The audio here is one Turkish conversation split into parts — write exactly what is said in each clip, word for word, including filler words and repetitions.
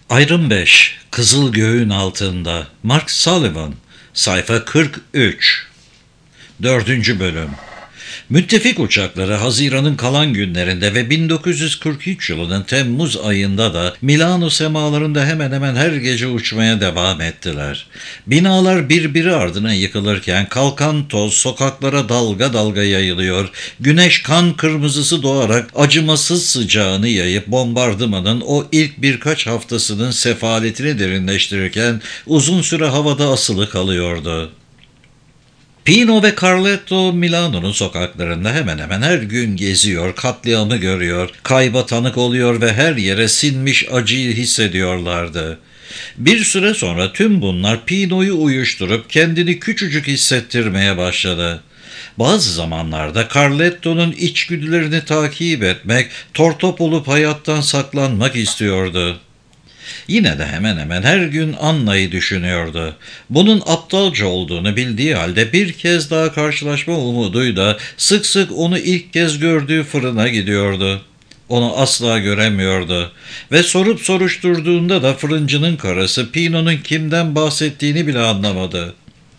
Ayrım beş, Kızıl Göğün Altında, Mark Sullivan, sayfa kırk üç. Dördüncü bölüm. Müttefik uçakları Haziran'ın kalan günlerinde ve bin dokuz yüz kırk üç yılının Temmuz ayında da Milano semalarında hemen hemen her gece uçmaya devam ettiler. Binalar birbiri ardına yıkılırken kalkan toz sokaklara dalga dalga yayılıyor, güneş kan kırmızısı doğarak acımasız sıcağını yayıp bombardımanın o ilk birkaç haftasının sefaletini derinleştirirken uzun süre havada asılı kalıyordu. Pino ve Carletto Milano'nun sokaklarında hemen hemen her gün geziyor, katliamı görüyor, kayba tanık oluyor ve her yere sinmiş acıyı hissediyorlardı. Bir süre sonra tüm bunlar Pino'yu uyuşturup kendini küçücük hissettirmeye başladı. Bazı zamanlarda Carletto'nun içgüdülerini takip etmek, tortop olup hayattan saklanmak istiyordu. Yine de hemen hemen her gün Anna'yı düşünüyordu. Bunun aptalca olduğunu bildiği halde bir kez daha karşılaşma umuduyla sık sık onu ilk kez gördüğü fırına gidiyordu. Onu asla göremiyordu ve sorup soruşturduğunda da fırıncının karısı Pino'nun kimden bahsettiğini bile anlamadı.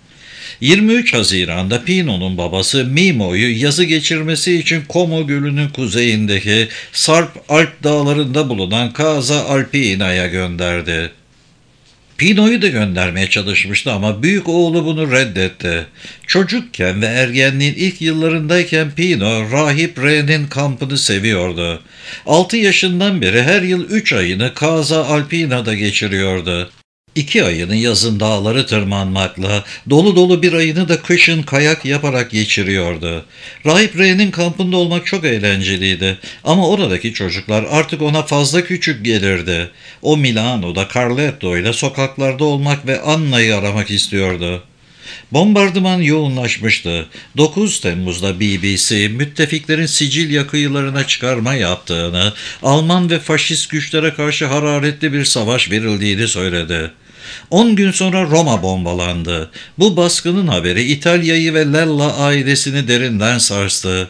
yirmi üç Haziran'da Pino'nun babası Mimo'yu yazı geçirmesi için Como Gölü'nün kuzeyindeki Sarp Alp dağlarında bulunan Casa Alpina'ya gönderdi. Pino'yu da göndermeye çalışmıştı ama büyük oğlu bunu reddetti. Çocukken ve ergenliğin ilk yıllarındayken Pino, Rahip R'nin kampını seviyordu. altı yaşından beri her yıl üç ayını Casa Alpina'da geçiriyordu. İki ayını yazın dağları tırmanmakla, dolu dolu bir ayını da kışın kayak yaparak geçiriyordu. Rahip R'nin kampında olmak çok eğlenceliydi ama oradaki çocuklar artık ona fazla küçük gelirdi. O Milano'da Carletto ile sokaklarda olmak ve Anna'yı aramak istiyordu. Bombardıman yoğunlaşmıştı. dokuz Temmuz'da B B C, müttefiklerin Sicilya kıyılarına çıkarma yaptığını, Alman ve faşist güçlere karşı hararetli bir savaş verildiğini söyledi. on gün sonra Roma bombalandı. Bu baskının haberi İtalya'yı ve Lella ailesini derinden sarstı.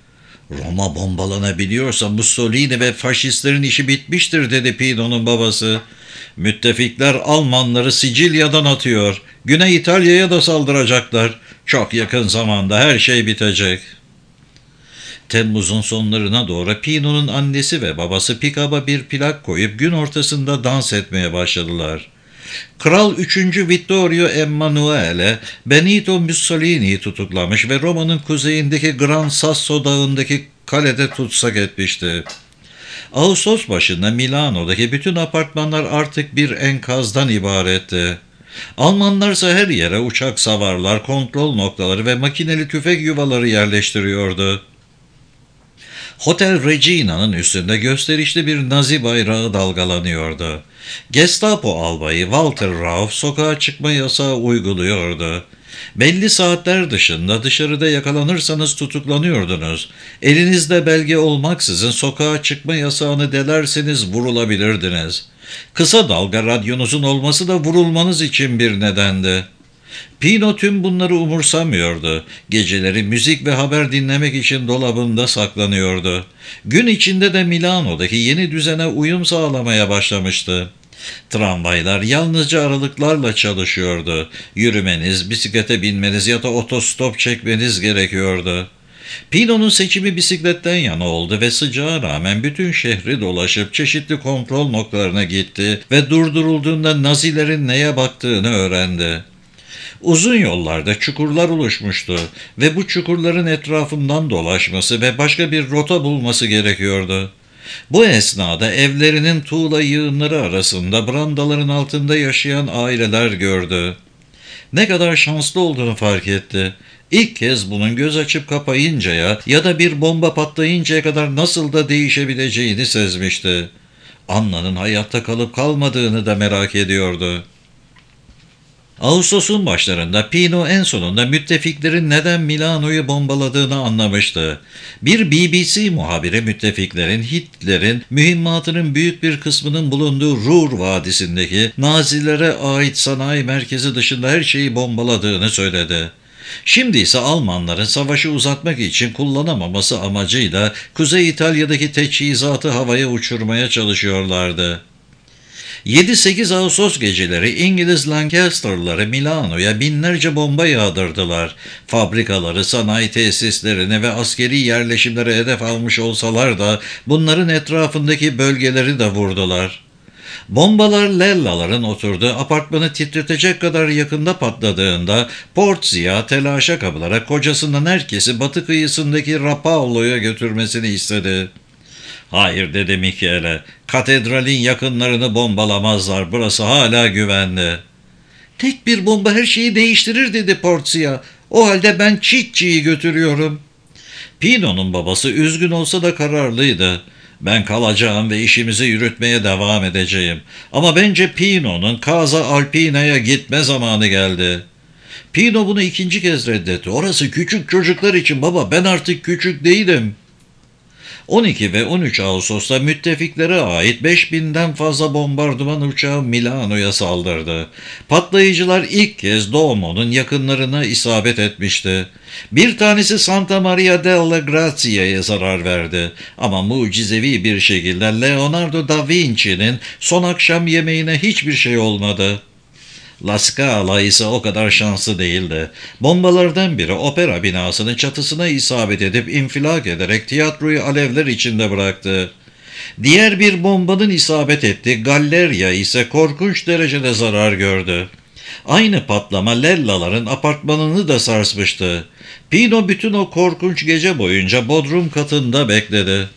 Roma bombalanabiliyorsa Mussolini ve faşistlerin işi bitmiştir dedi Pino'nun babası. Müttefikler Almanları Sicilya'dan atıyor. Güney İtalya'ya da saldıracaklar. Çok yakın zamanda her şey bitecek. Temmuz'un sonlarına doğru Pino'nun annesi ve babası pikaba bir plak koyup gün ortasında dans etmeye başladılar. Kral üçüncü Vittorio Emanuele, Benito Mussolini'yi tutuklamış ve Roma'nın kuzeyindeki Gran Sasso dağındaki kalede tutsak etmişti. Ağustos başında Milano'daki bütün apartmanlar artık bir enkazdan ibaretti. Almanlarsa her yere uçak savarlar, kontrol noktaları ve makineli tüfek yuvaları yerleştiriyordu. Hotel Regina'nın üstünde gösterişli bir Nazi bayrağı dalgalanıyordu. Gestapo albayı Walter Rauf sokağa çıkma yasağı uyguluyordu. Belli saatler dışında dışarıda yakalanırsanız tutuklanıyordunuz. Elinizde belge olmaksızın sokağa çıkma yasağını delerseniz vurulabilirdiniz. Kısa dalga radyonuzun olması da vurulmanız için bir nedendi. Pino tüm bunları umursamıyordu. Geceleri müzik ve haber dinlemek için dolabında saklanıyordu. Gün içinde de Milano'daki yeni düzene uyum sağlamaya başlamıştı. Tramvaylar yalnızca aralıklarla çalışıyordu. Yürümeniz, bisiklete binmeniz ya da otostop çekmeniz gerekiyordu. Pino'nun seçimi bisikletten yana oldu ve sıcağa rağmen bütün şehri dolaşıp çeşitli kontrol noktalarına gitti ve durdurulduğunda Nazilerin neye baktığını öğrendi. Uzun yollarda çukurlar oluşmuştu ve bu çukurların etrafından dolaşması ve başka bir rota bulması gerekiyordu. Bu esnada evlerinin tuğla yığınları arasında brandaların altında yaşayan aileler gördü. Ne kadar şanslı olduğunu fark etti. İlk kez bunun göz açıp kapayıncaya ya da bir bomba patlayıncaya kadar nasıl da değişebileceğini sezmişti. Anna'nın hayatta kalıp kalmadığını da merak ediyordu. Ağustos'un başlarında Pino en sonunda müttefiklerin neden Milano'yu bombaladığını anlamıştı. Bir B B C muhabiri müttefiklerin Hitler'in mühimmatının büyük bir kısmının bulunduğu Ruhr Vadisi'ndeki Nazilere ait sanayi merkezi dışında her şeyi bombaladığını söyledi. Şimdi ise Almanların savaşı uzatmak için kullanamaması amacıyla Kuzey İtalya'daki teçhizatı havaya uçurmaya çalışıyorlardı. yedi sekiz Ağustos geceleri İngiliz Lancaster'ları Milano'ya binlerce bomba yağdırdılar. Fabrikaları, sanayi tesislerini ve askeri yerleşimleri hedef almış olsalar da bunların etrafındaki bölgeleri de vurdular. Bombalar Lellaların oturduğu apartmanı titretecek kadar yakında patladığında Portia telaşa kapılarak kocasından herkesi batı kıyısındaki Rapallo'ya götürmesini istedi. "Hayır," dedi Michele, "katedralin yakınlarını bombalamazlar, burası hala güvenli." "Tek bir bomba her şeyi değiştirir," dedi Portia. "O halde ben Cicci'yi götürüyorum." Pino'nun babası üzgün olsa da kararlıydı. "Ben kalacağım ve işimizi yürütmeye devam edeceğim. Ama bence Pino'nun Casa Alpina'ya gitme zamanı geldi." Pino bunu ikinci kez reddetti. "Orası küçük çocuklar için baba, ben artık küçük değilim." on iki ve on üç Ağustos'ta müttefiklere ait beş binden fazla bombardıman uçağı Milano'ya saldırdı. Patlayıcılar ilk kez Duomo'nun yakınlarına isabet etmişti. Bir tanesi Santa Maria della Grazia'ya zarar verdi. Ama mucizevi bir şekilde Leonardo da Vinci'nin son akşam yemeğine hiçbir şey olmadı. La Scala ise o kadar şanslı değildi. Bombalardan biri opera binasının çatısına isabet edip infilak ederek tiyatroyu alevler içinde bıraktı. Diğer bir bombanın isabet ettiği Galleria ise korkunç derecede zarar gördü. Aynı patlama Lellaların apartmanını da sarsmıştı. Pino bütün o korkunç gece boyunca bodrum katında bekledi.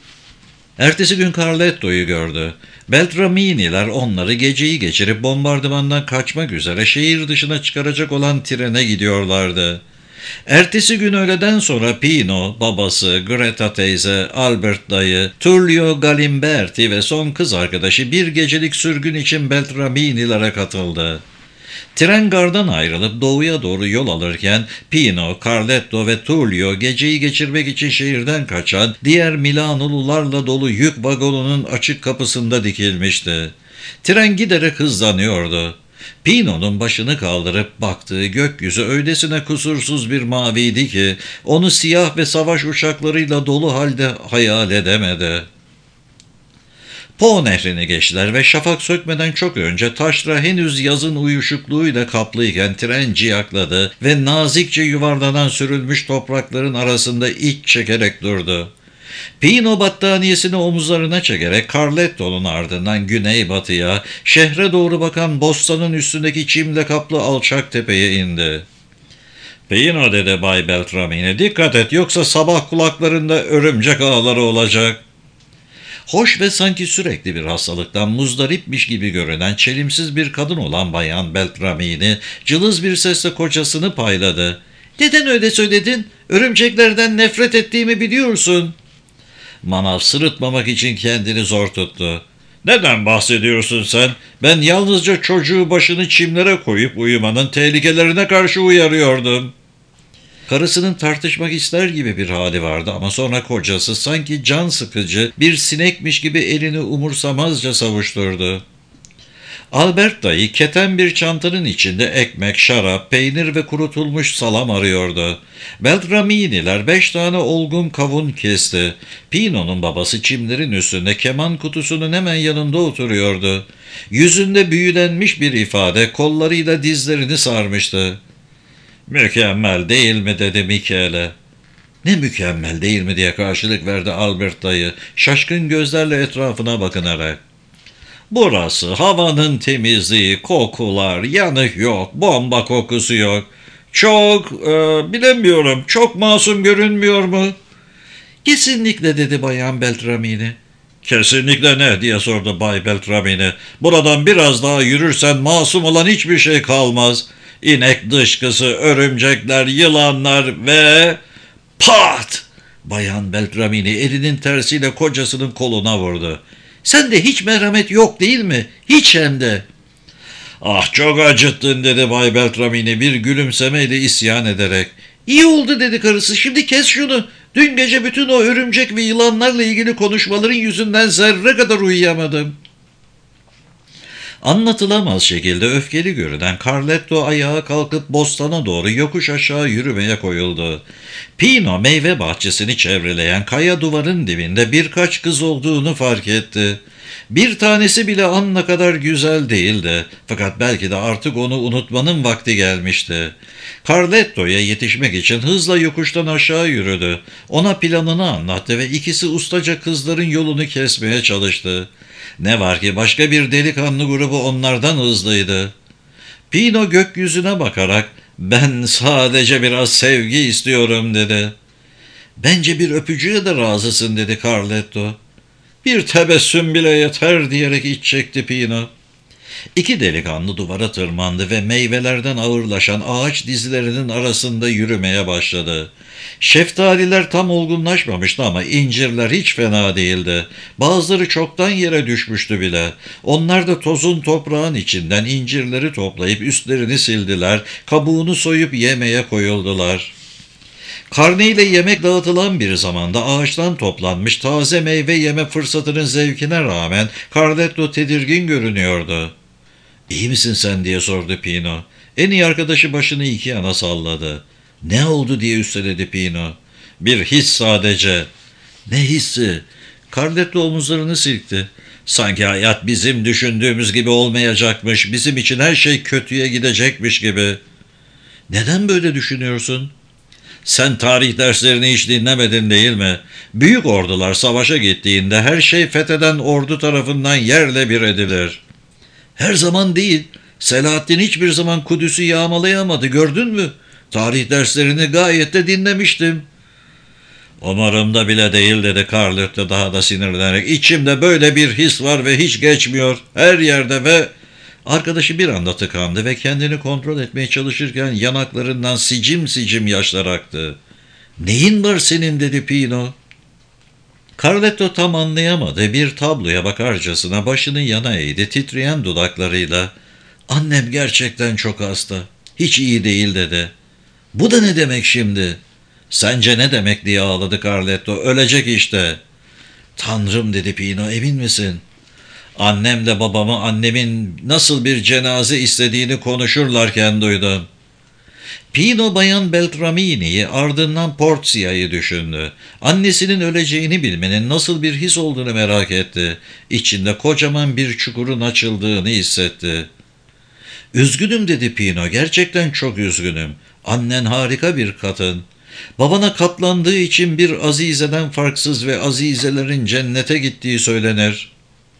Ertesi gün Carletto'yu gördü. Beltramini'ler onları geceyi geçirip bombardımandan kaçmak üzere şehir dışına çıkaracak olan trene gidiyorlardı. Ertesi gün öğleden sonra Pino, babası, Greta teyze, Albert dayı, Tullio Galimberti ve son kız arkadaşı bir gecelik sürgün için Beltraminilere katıldı. Tren gardan ayrılıp doğuya doğru yol alırken Pino, Carletto ve Tullio geceyi geçirmek için şehirden kaçan diğer Milanolularla dolu yük vagonunun açık kapısında dikilmişti. Tren giderek hızlanıyordu. Pino'nun başını kaldırıp baktığı gökyüzü öylesine kusursuz bir maviydi ki onu siyah ve savaş uçaklarıyla dolu halde hayal edemedi. Po nehrini geçtiler ve şafak sökmeden çok önce taşra henüz yazın uyuşukluğuyla kaplıyken tren ciyakladı ve nazikçe yuvarlanan sürülmüş toprakların arasında iç çekerek durdu. Pino battaniyesini omuzlarına çekerek Carletto'nun ardından güneybatıya, şehre doğru bakan bostanın üstündeki çimle kaplı alçak tepeye indi. "Pino," dedi Bay Beltramini, "dikkat et, yoksa sabah kulaklarında örümcek ağları olacak." Hoş ve sanki sürekli bir hastalıktan muzdaripmiş gibi görünen çelimsiz bir kadın olan Bayan Beltramini cılız bir sesle kocasını payladı. "Neden öyle söyledin? Örümceklerden nefret ettiğimi biliyorsun." Manav sırıtmamak için kendini zor tuttu. "Neden bahsediyorsun sen? Ben yalnızca çocuğu başını çimlere koyup uyumanın tehlikelerine karşı uyarıyordum." Karısının tartışmak ister gibi bir hali vardı ama sonra kocası sanki can sıkıcı bir sinekmiş gibi elini umursamazca savuşturdu. Albert dayı keten bir çantanın içinde ekmek, şarap, peynir ve kurutulmuş salam arıyordu. Beltraminiler beş tane olgun kavun kesti. Pino'nun babası çimlerin üstünde keman kutusunun hemen yanında oturuyordu. Yüzünde büyülenmiş bir ifade, kollarıyla dizlerini sarmıştı. "Mükemmel değil mi?" dedi Michele. "Ne mükemmel değil mi?" diye karşılık verdi Albert dayı, şaşkın gözlerle etrafına bakınarak. "Burası, havanın temizliği, kokular, yanık yok, bomba kokusu yok. Çok, e, bilemiyorum, çok masum görünmüyor mu?" "Kesinlikle," dedi Bayan Beltramini. "Kesinlikle ne?" diye sordu Bay Beltramini. "Buradan biraz daha yürürsen masum olan hiçbir şey kalmaz. İnek dışkısı, örümcekler, yılanlar ve... Pat! Bayan Beltramini elinin tersiyle kocasının koluna vurdu. "Sende hiç merhamet yok değil mi? Hiç hem de." "Ah, çok acıttın," dedi Bay Beltramini bir gülümsemeyle isyan ederek. "İyi oldu," dedi karısı. "Şimdi kes şunu. Dün gece bütün o örümcek ve yılanlarla ilgili konuşmaların yüzünden zerre kadar uyuyamadım." Anlatılamaz şekilde öfkeli görünen Carletto ayağa kalkıp bostana doğru yokuş aşağı yürümeye koyuldu. Pino meyve bahçesini çevreleyen kaya duvarın dibinde birkaç kız olduğunu fark etti. Bir tanesi bile Anna kadar güzel değildi. Fakat belki de artık onu unutmanın vakti gelmişti. Carletto'ya yetişmek için hızla yokuştan aşağı yürüdü. Ona planını anlattı ve ikisi ustaca kızların yolunu kesmeye çalıştı. Ne var ki başka bir delikanlı grubu onlardan hızlıydı. Pino gökyüzüne bakarak "Ben sadece biraz sevgi istiyorum" dedi. "Bence bir öpücüğe de razısın" dedi Carletto. "Bir tebessüm bile yeter" diyerek iç çekti Pino. İki delikanlı duvara tırmandı ve meyvelerden ağırlaşan ağaç dizilerinin arasında yürümeye başladı. Şeftaliler tam olgunlaşmamıştı ama incirler hiç fena değildi. Bazıları çoktan yere düşmüştü bile. Onlar da tozun toprağın içinden incirleri toplayıp üstlerini sildiler, kabuğunu soyup yemeye koyuldular. Karneyle yemek dağıtılan bir zamanda ağaçtan toplanmış taze meyve yeme fırsatının zevkine rağmen Carletto tedirgin görünüyordu. "İyi misin sen?" diye sordu Pino. En iyi arkadaşı başını iki yana salladı. "Ne oldu?" diye üsteledi Pino. "Bir his sadece." "Ne hissi?" Carletto omuzlarını silkti. "Sanki hayat bizim düşündüğümüz gibi olmayacakmış, bizim için her şey kötüye gidecekmiş gibi." "Neden böyle düşünüyorsun?" "Sen tarih derslerini hiç dinlemedin değil mi? Büyük ordular savaşa gittiğinde her şey fetheden ordu tarafından yerle bir edilir." "Her zaman değil. Selahaddin hiçbir zaman Kudüs'ü yağmalayamadı, gördün mü? Tarih derslerini gayet de dinlemiştim." "Umarımda bile değil" dedi Carletto daha da sinirlenerek. "İçimde böyle bir his var ve hiç geçmiyor. Her yerde." Ve arkadaşı bir anda tıkandı ve kendini kontrol etmeye çalışırken yanaklarından sicim sicim yaşlar aktı. "Neyin var senin?" dedi Pino. Carletto tam anlayamadı. Bir tabloya bakarcasına başını yana eğdi titreyen dudaklarıyla. "Annem gerçekten çok hasta. Hiç iyi değil" dedi. "Bu da ne demek şimdi?" "Sence ne demek?" diye ağladı Carletto. "Ölecek işte." "Tanrım" dedi Pino, "emin misin?" "Annemle babamı annemin nasıl bir cenaze istediğini konuşurlarken duydum." Pino Bayan Beltramini'yi ardından Porzia'yı düşündü. Annesinin öleceğini bilmenin nasıl bir his olduğunu merak etti. İçinde kocaman bir çukurun açıldığını hissetti. "Üzgünüm" dedi Pino, "gerçekten çok üzgünüm. Annen harika bir kadın. Babana katlandığı için bir azizeden farksız ve azizelerin cennete gittiği söylenir."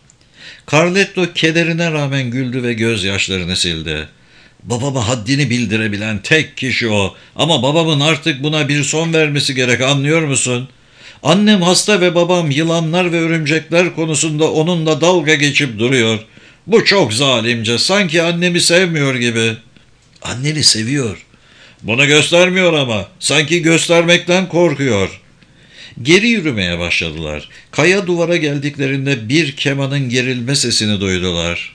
Carletto kederine rağmen güldü ve gözyaşlarını sildi. "Babama haddini bildirebilen tek kişi o. Ama babamın artık buna bir son vermesi gerek, anlıyor musun? Annem hasta ve babam yılanlar ve örümcekler konusunda onunla dalga geçip duruyor. Bu çok zalimce, sanki annemi sevmiyor gibi." "Anneni seviyor." "Bunu göstermiyor ama. Sanki göstermekten korkuyor." Geri yürümeye başladılar. Kaya duvara geldiklerinde bir kemanın gerilme sesini duydular.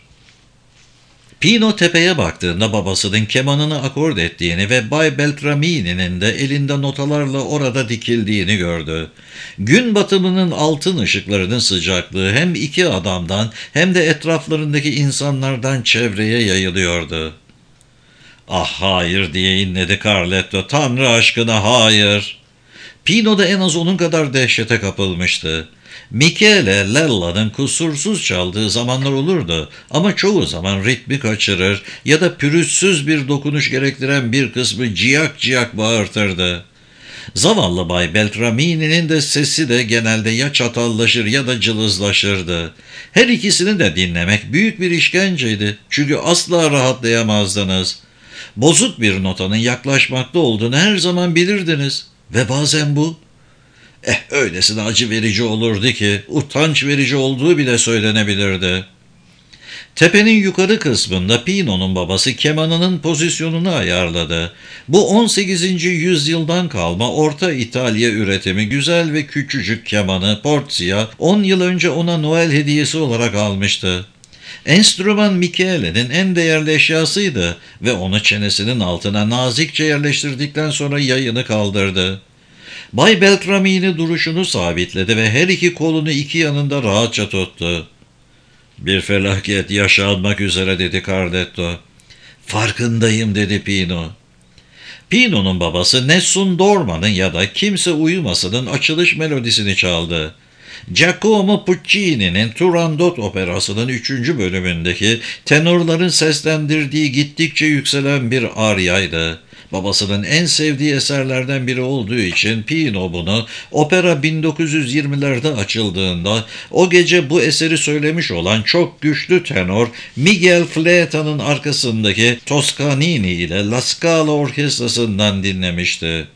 Pino tepeye baktığında babasının kemanını akord ettiğini ve Bay Beltramini'nin de elinde notalarla orada dikildiğini gördü. Gün batımının altın ışıklarının sıcaklığı hem iki adamdan hem de etraflarındaki insanlardan çevreye yayılıyordu. "Ah hayır" diye inledi Carletto. "Tanrı aşkına hayır." Pino da en az onun kadar dehşete kapılmıştı. Michele Lella'nın kusursuz çaldığı zamanlar olurdu ama çoğu zaman ritmi kaçırır ya da pürüzsüz bir dokunuş gerektiren bir kısmı ciyak ciyak bağırtırdı. Zavallı Bay Beltramini'nin de sesi de genelde ya çatallaşır ya da cılızlaşırdı. Her ikisini de dinlemek büyük bir işkenceydi çünkü asla rahatlayamazdınız. Bozuk bir notanın yaklaşmakta olduğunu her zaman bilirdiniz ve bazen bu, eh öylesine acı verici olurdu ki utanç verici olduğu bile söylenebilirdi. Tepenin yukarı kısmında Pino'nun babası kemanının pozisyonunu ayarladı. Bu on sekizinci yüzyıldan kalma Orta İtalya üretimi güzel ve küçücük kemanı Porzia on yıl önce ona Noel hediyesi olarak almıştı. Enstrüman Michele'nin en değerli eşyasıydı ve onu çenesinin altına nazikçe yerleştirdikten sonra yayını kaldırdı. Bay Beltramini duruşunu sabitledi ve her iki kolunu iki yanında rahatça tuttu. "Bir felaket yaşanmak üzere" dedi Carletto. "Farkındayım" dedi Pino. Pino'nun babası Nessun Dorma'nın ya da Kimse Uyumasın'ın açılış melodisini çaldı. Giacomo Puccini'nin Turandot operasının üçüncü bölümündeki tenorların seslendirdiği gittikçe yükselen bir aryaydı. Babasının en sevdiği eserlerden biri olduğu için Pino bunu opera bin dokuz yüz yirmilerde açıldığında o gece bu eseri söylemiş olan çok güçlü tenor Miguel Fleta'nın arkasındaki Toscanini ile La Scala orkestrasından dinlemişti.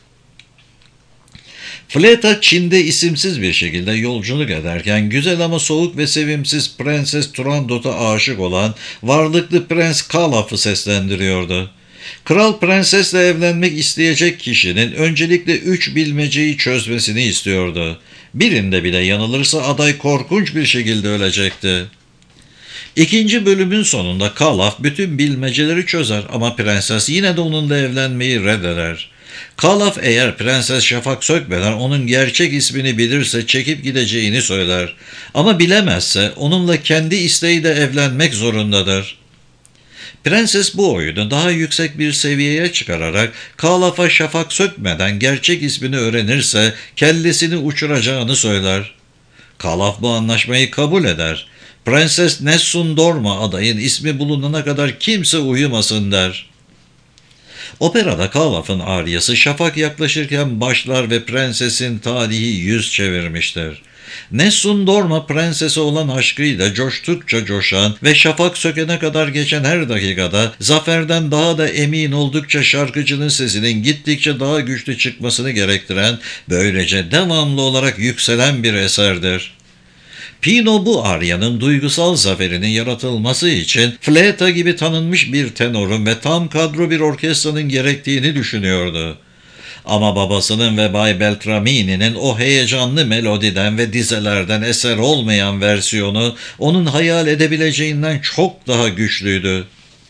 Fleta Çin'de isimsiz bir şekilde yolculuk ederken güzel ama soğuk ve sevimsiz Prenses Turandot'a aşık olan varlıklı Prens Kalaf'ı seslendiriyordu. Kral prensesle evlenmek isteyecek kişinin öncelikle üç bilmeceyi çözmesini istiyordu. Birinde bile yanılırsa aday korkunç bir şekilde ölecekti. İkinci bölümün sonunda Kalaf bütün bilmeceleri çözer ama prenses yine de onunla evlenmeyi reddeder. Kalaf eğer Prenses Şafak sökmeden onun gerçek ismini bilirse çekip gideceğini söyler. Ama bilemezse onunla kendi isteğiyle evlenmek zorundadır. Prenses bu oyunu daha yüksek bir seviyeye çıkararak Kalaf'a şafak sökmeden gerçek ismini öğrenirse kellesini uçuracağını söyler. Kalaf bu anlaşmayı kabul eder. Prenses Nessun Dorma adayın ismi bulunana kadar kimse uyumasın der. Operada Kalaf'ın aryası şafak yaklaşırken başlar ve prensesin talihi yüz çevirmiştir. Nessun Dorma prensese olan aşkıyla coştukça coşan ve şafak sökene kadar geçen her dakikada zaferden daha da emin oldukça şarkıcının sesinin gittikçe daha güçlü çıkmasını gerektiren, böylece devamlı olarak yükselen bir eserdir. Pino bu aryanın duygusal zaferinin yaratılması için Fleta gibi tanınmış bir tenorun ve tam kadro bir orkestranın gerektiğini düşünüyordu. Ama babasının ve Bay Beltramini'nin o heyecanlı melodiden ve dizelerden eser olmayan versiyonu onun hayal edebileceğinden çok daha güçlüydü.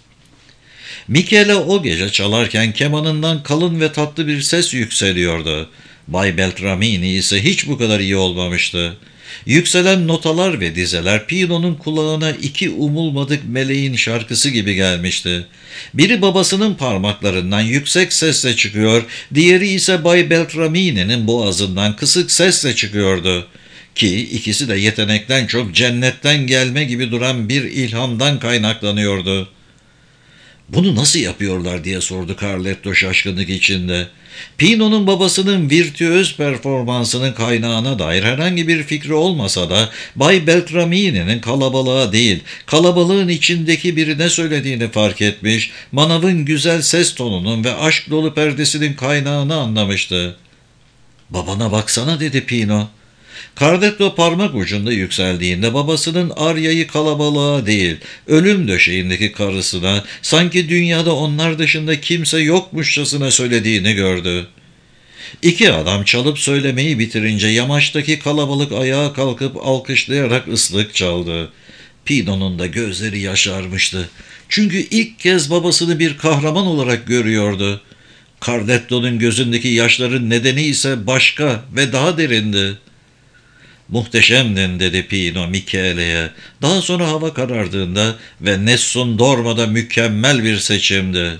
Michele o gece çalarken kemanından kalın ve tatlı bir ses yükseliyordu. Bay Beltramini ise hiç bu kadar iyi olmamıştı. Yükselen notalar ve dizeler Pino'nun kulağına iki umulmadık meleğin şarkısı gibi gelmişti. Biri babasının parmaklarından yüksek sesle çıkıyor, diğeri ise Bay Beltramini'nin boğazından kısık sesle çıkıyordu. Ki ikisi de yetenekten çok cennetten gelme gibi duran bir ilhamdan kaynaklanıyordu. "Bunu nasıl yapıyorlar?" diye sordu Carletto şaşkınlık içinde. Pino'nun babasının virtüöz performansının kaynağına dair herhangi bir fikri olmasa da Bay Beltramini'nin kalabalığa değil, kalabalığın içindeki birine söylediğini fark etmiş, manavın güzel ses tonunun ve aşk dolu perdesinin kaynağını anlamıştı. "Babana baksana," dedi Pino. Carletto parmak ucunda yükseldiğinde babasının Arya'yı kalabalığa değil, ölüm döşeğindeki karısına, sanki dünyada onlar dışında kimse yokmuşçasına söylediğini gördü. İki adam çalıp söylemeyi bitirince yamaçtaki kalabalık ayağa kalkıp alkışlayarak ıslık çaldı. Pino'nun da gözleri yaşarmıştı. Çünkü ilk kez babasını bir kahraman olarak görüyordu. Carletto'nun gözündeki yaşların nedeni ise başka ve daha derindi. "Muhteşemdin," dedi Pino Michele'ye. Daha sonra hava karardığında ve Nessun Dorma'da mükemmel bir seçimdi.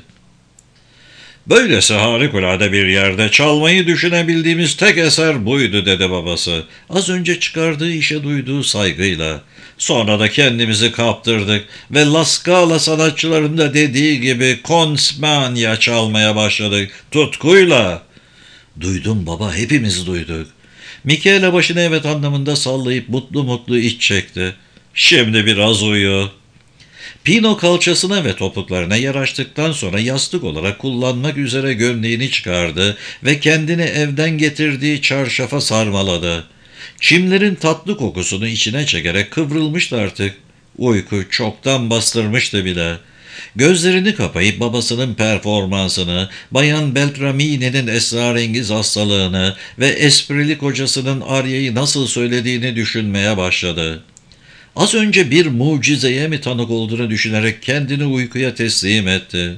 "Böylesi harikulade bir yerde çalmayı düşünebildiğimiz tek eser buydu," dedi babası. Az önce çıkardığı işe duyduğu saygıyla. "Sonra da kendimizi kaptırdık ve La Scala sanatçılarının da dediği gibi Con Smania çalmaya başladık. Tutkuyla." "Duydum baba, hepimiz duyduk." Michele başını evet anlamında sallayıp mutlu mutlu iç çekti. "Şimdi biraz uyu." Pino kalçasına ve topuklarına yer açtıktan sonra yastık olarak kullanmak üzere gömleğini çıkardı ve kendini evden getirdiği çarşafa sarmaladı. Çimlerin tatlı kokusunu içine çekerek kıvrılmıştı artık. Uyku çoktan bastırmıştı bile. Gözlerini kapayıp babasının performansını, Bayan Beltramini'nin esrarengiz hastalığını ve esprili kocasının Arya'yı nasıl söylediğini düşünmeye başladı. Az önce bir mucizeye mi tanık olduğunu düşünerek kendini uykuya teslim etti.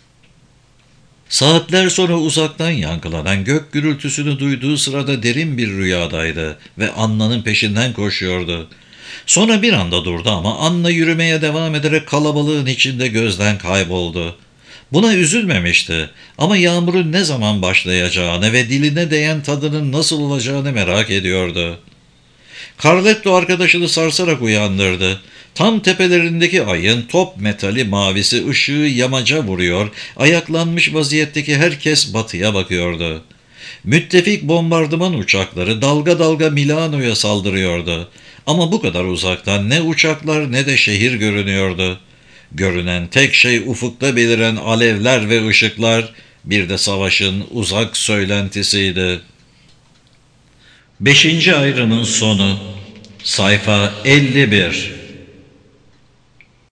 Saatler sonra uzaktan yankılanan gök gürültüsünü duyduğu sırada derin bir rüyadaydı ve Anna'nın peşinden koşuyordu. Sonra bir anda durdu ama Anna yürümeye devam ederek kalabalığın içinde gözden kayboldu. Buna üzülmemişti ama yağmurun ne zaman başlayacağını ve diline değen tadının nasıl olacağını merak ediyordu. Carletto arkadaşını sarsarak uyandırdı. Tam tepelerindeki ayın top metali mavisi ışığı yamaca vuruyor, ayaklanmış vaziyetteki herkes batıya bakıyordu. Müttefik bombardıman uçakları dalga dalga Milano'ya saldırıyordu. Ama bu kadar uzaktan ne uçaklar ne de şehir görünüyordu. Görünen tek şey ufukta beliren alevler ve ışıklar, bir de savaşın uzak söylentisiydi. Beşinci ayrının sonu. Sayfa elli bir.